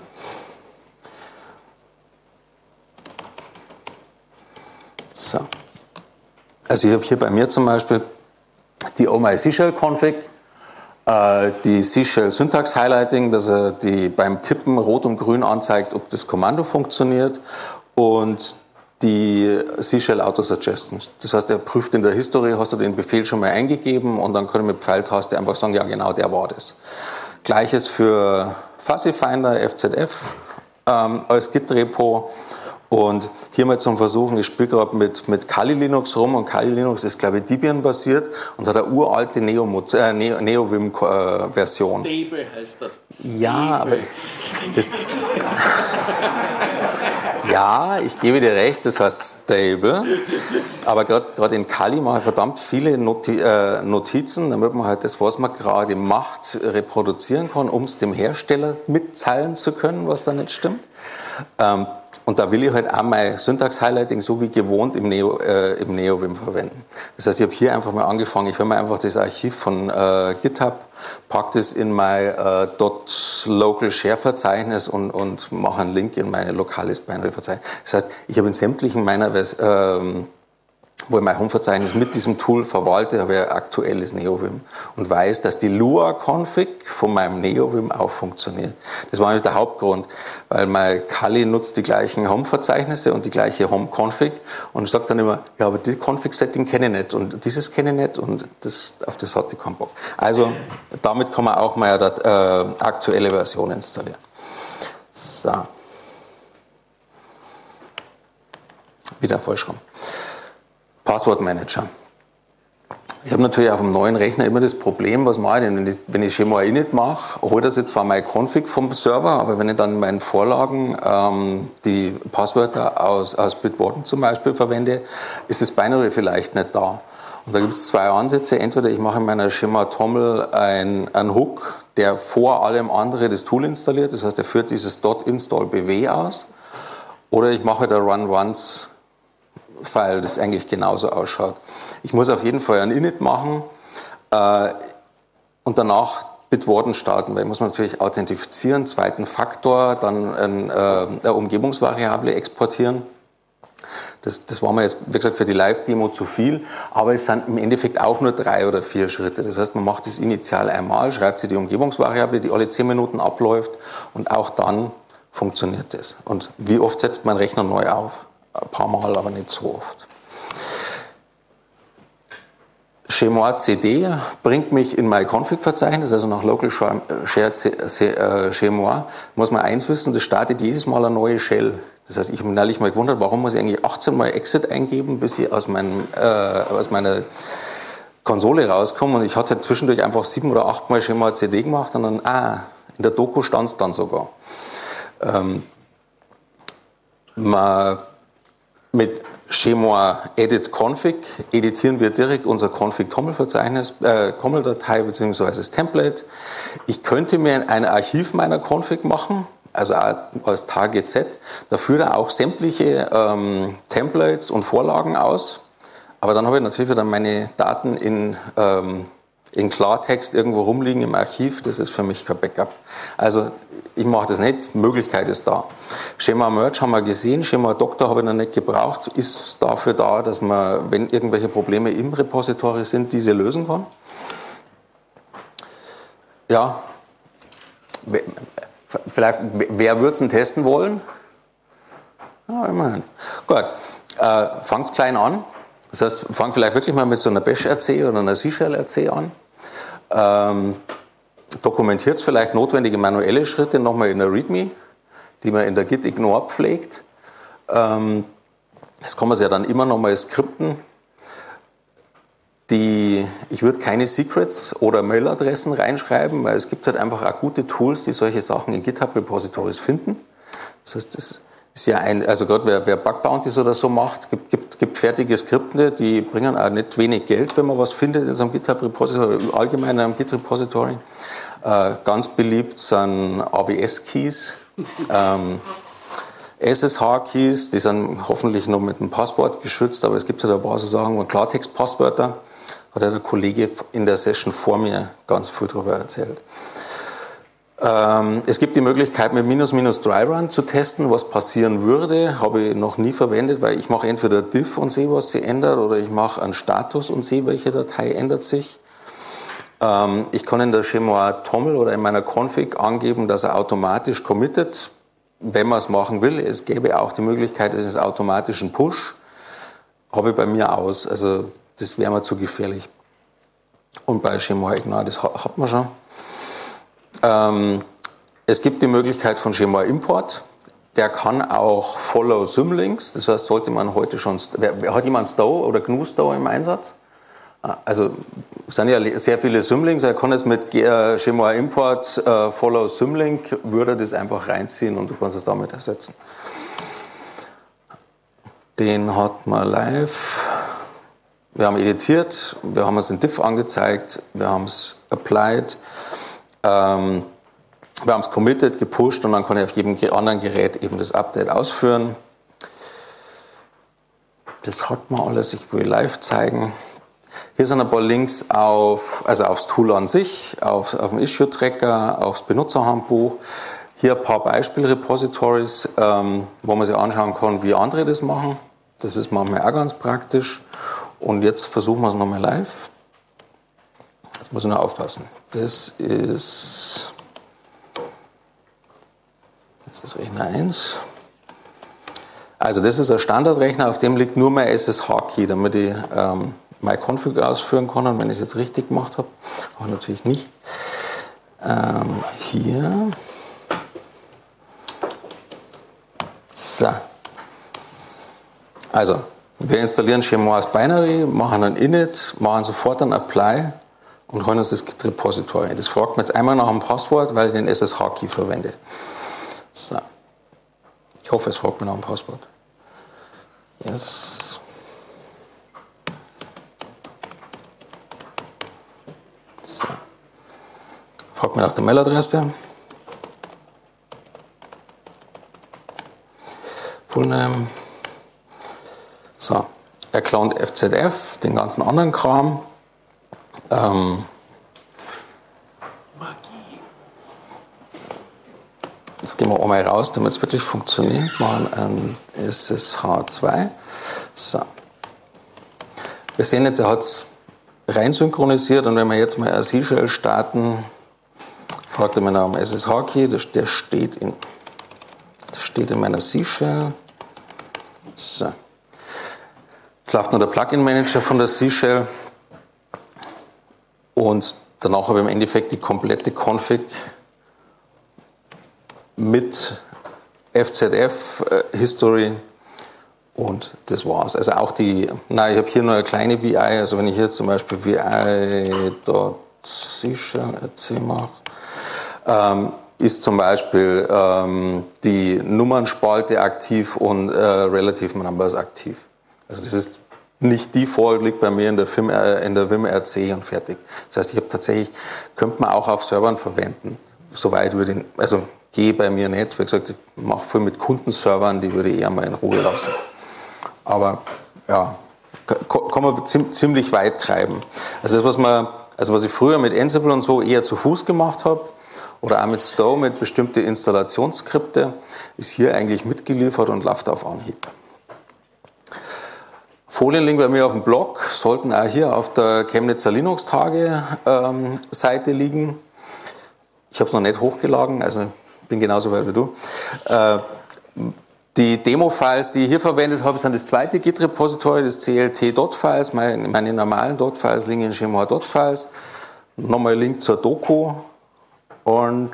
So. Also ich habe hier bei mir zum Beispiel die OMySQL-Config, äh, die SQL-Syntax-Highlighting, dass er die beim Tippen rot und grün anzeigt, ob das Kommando funktioniert, und die SQL Auto-Suggestions. Das heißt, er prüft in der History, hast du den Befehl schon mal eingegeben, und dann kann ich mit Pfeiltaste einfach sagen, ja genau, der war das. Gleiches für Fuzzy Finder, F Z F ähm, als Git-Repo. Und hier mal zum Versuchen, ich spiele gerade mit, mit Kali Linux rum, und Kali Linux ist, glaube ich, Debian-basiert und hat eine uralte Neo-Vim-Version. Äh, Neo äh, Stable heißt das. Stable. Ja, aber das, ja, ich gebe dir recht, das heißt Stable. Aber gerade in Kali mache ich verdammt viele Noti äh, Notizen, damit man halt das, was man gerade macht, reproduzieren kann, um es dem Hersteller mitteilen zu können, was da nicht stimmt. Ähm, Und da will ich halt auch mein Syntax-Highlighting so wie gewohnt im Neo, äh, im NeoVim verwenden. Das heißt, ich habe hier einfach mal angefangen, ich will mir einfach das Archiv von äh, GitHub, packe das in mein äh, .local-share-Verzeichnis und, und mache einen Link in mein lokales Binary-Verzeichnis. Das heißt, ich habe in sämtlichen meiner Vers ähm, wo ich mein Home-Verzeichnis mit diesem Tool verwalte, habe ich ein aktuelles NeoVim und weiß, dass die Lua-Config von meinem NeoVim auch funktioniert. Das war der Hauptgrund, weil mein Kali nutzt die gleichen Home-Verzeichnisse und die gleiche Home-Config und sagt dann immer, ja, aber das Config-Setting kenne ich nicht und dieses kenne ich nicht und das, auf das hatte ich keinen Bock. Also damit kann man auch mal eine äh, aktuelle Version installieren. So. Wieder falsch rum. Passwortmanager. Ich habe natürlich auf dem neuen Rechner immer das Problem, was mache ich denn, wenn ich, wenn ich Schema init mache, holt das jetzt zwar meine Config vom Server, aber wenn ich dann in meinen Vorlagen ähm, die Passwörter aus, aus Bitwarden zum Beispiel verwende, ist das Binary vielleicht nicht da. Und da gibt es zwei Ansätze. Entweder ich mache in meiner Schema-Toml ein, einen Hook, der vor allem andere das Tool installiert, das heißt, er führt dieses .install-bw aus, oder ich mache da run-once File, das eigentlich genauso ausschaut. Ich muss auf jeden Fall ein Init machen äh, und danach Bitwarden starten, weil ich muss natürlich authentifizieren, zweiten Faktor, dann ein, äh, eine Umgebungsvariable exportieren. Das, das war mir jetzt, wie gesagt, für die Live-Demo zu viel, aber es sind im Endeffekt auch nur drei oder vier Schritte. Das heißt, man macht das initial einmal, schreibt sich die Umgebungsvariable, die alle zehn Minuten abläuft und auch dann funktioniert das. Und wie oft setzt man den Rechner neu auf? Ein paar Mal, aber nicht so oft. Shemua C D bringt mich in mein Config-Verzeichnis, also nach Local Share Shemua. Muss man eins wissen, das startet jedes Mal eine neue Shell. Das heißt, ich habe mich neulich mal gewundert, warum muss ich eigentlich achtzehn Mal Exit eingeben, bis ich aus, meinem, äh, aus meiner Konsole rauskomme. Und ich hatte zwischendurch einfach sieben oder acht Mal Shemua C D gemacht und dann, ah, in der Doku stand es dann sogar. Ähm, man Mit Shemua Edit Config editieren wir direkt unser Config-Toml-Verzeichnis, äh, Toml-Datei bzw. das Template. Ich könnte mir ein Archiv meiner Config machen, also als T A G Z. Da führt er auch sämtliche ähm, Templates und Vorlagen aus. Aber dann habe ich natürlich wieder meine Daten in, ähm, in Klartext irgendwo rumliegen im Archiv. Das ist für mich kein Backup. Also ich mache das nicht, die Möglichkeit ist da. Shemua Merge haben wir gesehen, Shemua Doctor habe ich noch nicht gebraucht, ist dafür da, dass man, wenn irgendwelche Probleme im Repository sind, diese lösen kann. Ja, vielleicht, wer würde es denn testen wollen? Ja, immerhin. Gut, äh, fangt klein an. Das heißt, fangt vielleicht wirklich mal mit so einer Bash-R C oder einer C-Shell-R C an. Ähm, Dokumentiert vielleicht notwendige manuelle Schritte nochmal in der README, die man in der Git-Ignore pflegt. Ähm, das kann man ja dann immer nochmal skripten. Die, ich würde keine Secrets oder Mailadressen reinschreiben, weil es gibt halt einfach auch gute Tools, die solche Sachen in GitHub-Repositories finden. Das heißt, das ist ja ein, also gerade wer, wer Bug-Bounties oder so macht, gibt, gibt, gibt fertige Skripte, die bringen auch nicht wenig Geld, wenn man was findet in so einem GitHub-Repository, allgemein in einem Git-Repository. Äh, ganz beliebt sind A W S-Keys, ähm, S S H-Keys, die sind hoffentlich noch mit einem Passwort geschützt, aber es gibt ja da ein paar so Sachen, und Klartext-Passwörter, hat ja der Kollege in der Session vor mir ganz viel darüber erzählt. Ähm, es gibt die Möglichkeit, mit minus minus dry-run zu testen, was passieren würde. Habe ich noch nie verwendet, weil ich mache entweder diff und sehe, was sie ändert, oder ich mache einen Status und sehe, welche Datei ändert sich. Ähm, ich kann in der Shemua Toml oder in meiner Config angeben, dass er automatisch committet, wenn man es machen will. Es gäbe auch die Möglichkeit eines automatischen Push. Habe ich bei mir aus. Also das wäre mir zu gefährlich. Und bei Shemua Ignore, das hat man schon. Ähm, es gibt die Möglichkeit von Shemua Import. Der kann auch Follow Symlinks. Das heißt, sollte man heute schon, hat jemand Stow oder G N U Stow im Einsatz? Also es sind ja sehr viele Symlinks. Er kann jetzt mit äh, Shemua Import äh, Follow Symlink, würde das einfach reinziehen und du kannst es damit ersetzen. Den hat man live. Wir haben editiert, wir haben es in Diff angezeigt, wir haben es applied. Ähm, wir haben es committed, gepusht und dann kann ich auf jedem anderen Gerät eben das Update ausführen. Das hat man alles, ich will live zeigen. Hier sind ein paar Links auf, also aufs Tool an sich, auf, auf den Issue-Tracker, aufs Benutzerhandbuch. Hier ein paar Beispiel-Repositories, ähm, wo man sich anschauen kann, wie andere das machen. Das ist manchmal auch ganz praktisch. Und jetzt versuchen wir es nochmal live. Jetzt muss ich noch aufpassen. Das ist, das ist Rechner eins. Also das ist ein Standardrechner, auf dem liegt nur mein S S H-Key, damit ich ähm, MyConfig ausführen kann. Und wenn ich es jetzt richtig gemacht habe, aber natürlich nicht. Ähm, hier. So. Also, wir installieren Chemaos Binary, machen ein Init, machen sofort ein Apply und holen uns das Git Repository. Das fragt mir jetzt einmal nach dem Passwort, weil ich den S S H-Key verwende. So. Ich hoffe, es fragt mir nach dem Passwort. Yes. So. Fragt mir nach der Mailadresse. Fullname. So. Er clont F Z F, den ganzen anderen Kram. Ähm, Jetzt gehen wir einmal raus, damit es wirklich funktioniert. Machen ein S S H zwei. So. Wir sehen jetzt, er hat es rein synchronisiert und wenn wir jetzt mal eine C-Shell starten, fragt er mich nach dem S S H-Key, der steht in, das steht in meiner C-Shell. So. Jetzt läuft noch der Plugin-Manager von der C-Shell und danach habe ich im Endeffekt die komplette Config mit F Z F-History und das war's. Also auch die, nein, ich habe hier nur eine kleine V I, also wenn ich hier zum Beispiel V I.C mache, ähm, ist zum Beispiel ähm, die Nummernspalte aktiv und äh, Relative Numbers aktiv. Also das ist nicht Default, liegt bei mir in der, Vim, äh, in der Vim R C und fertig. Das heißt, ich habe tatsächlich, könnte man auch auf Servern verwenden, soweit über den, also gehe bei mir nicht. Wie gesagt, ich mache viel mit Kundenservern, die würde ich eher mal in Ruhe lassen. Aber ja, kann man ziemlich weit treiben. Also das, was man, also was ich früher mit Ansible und so eher zu Fuß gemacht habe, oder auch mit Stowe mit bestimmte Installationsskripte, ist hier eigentlich mitgeliefert und läuft auf Anhieb. Folienlink bei mir auf dem Blog sollten auch hier auf der Chemnitzer Linux-Tage-Seite ähm, liegen. Ich habe es noch nicht hochgeladen, also bin genauso weit wie du. Äh, die Demo-Files, die ich hier verwendet habe, sind das zweite Git-Repository, das C L T-Dot-Files, meine, meine normalen Dot-Files liegen in Chemaos-Dot-Files. Nochmal ein Link zur Doku und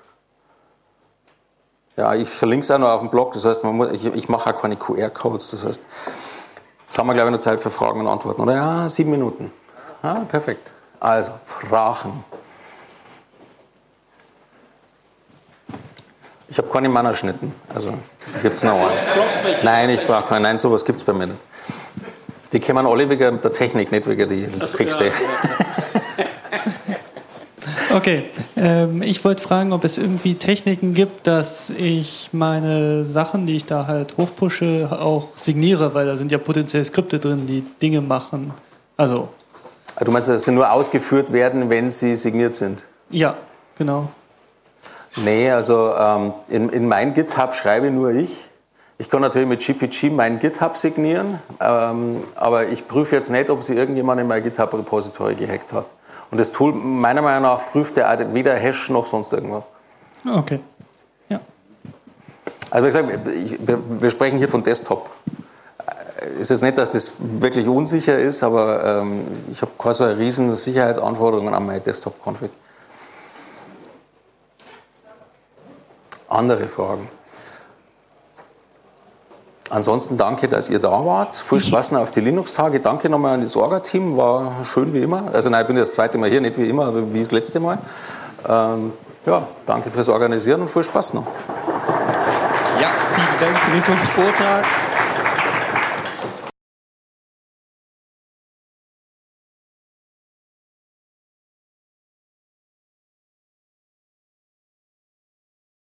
ja, ich verlinke es auch noch auf dem Blog, das heißt, man muss, ich, ich mache auch keine Q R-Codes, das heißt, jetzt haben wir, glaube ich, noch Zeit für Fragen und Antworten, oder? Ja, sieben Minuten. Ja, perfekt. Also, Fragen. Ich habe keine Mannerschnitten, also gibt es noch einen. Nein, ich brauche keinen, nein, sowas gibt es bei mir nicht. Die kennen alle wegen der Technik, nicht wegen der Kriegste. Okay, ähm, ich wollte fragen, ob es irgendwie Techniken gibt, dass ich meine Sachen, die ich da halt hochpushe, auch signiere, weil da sind ja potenziell Skripte drin, die Dinge machen. Also. Du meinst, dass sie nur ausgeführt werden, wenn sie signiert sind? Ja, genau. Nee, also ähm, in, in mein GitHub schreibe nur ich. Ich kann natürlich mit G P G mein GitHub signieren, ähm, aber ich prüfe jetzt nicht, ob sie irgendjemand in mein GitHub-Repository gehackt hat. Und das Tool, meiner Meinung nach, prüft er weder Hash noch sonst irgendwas. Okay. Ja. Also wie gesagt, ich, wir, wir sprechen hier von Desktop. Es ist nicht, dass das wirklich unsicher ist, aber ähm, ich habe keine so eine riesen Sicherheitsanforderungen an meine Desktop-Config. Andere Fragen? Ansonsten danke, dass ihr da wart. Viel Spaß noch auf die Linux-Tage. Danke nochmal an das Orga-Team. War schön wie immer. Also nein, ich bin das zweite Mal hier, nicht wie immer, aber wie das letzte Mal. Ähm, ja, danke fürs Organisieren und viel Spaß noch. Ja, vielen Dank für den Vortrag.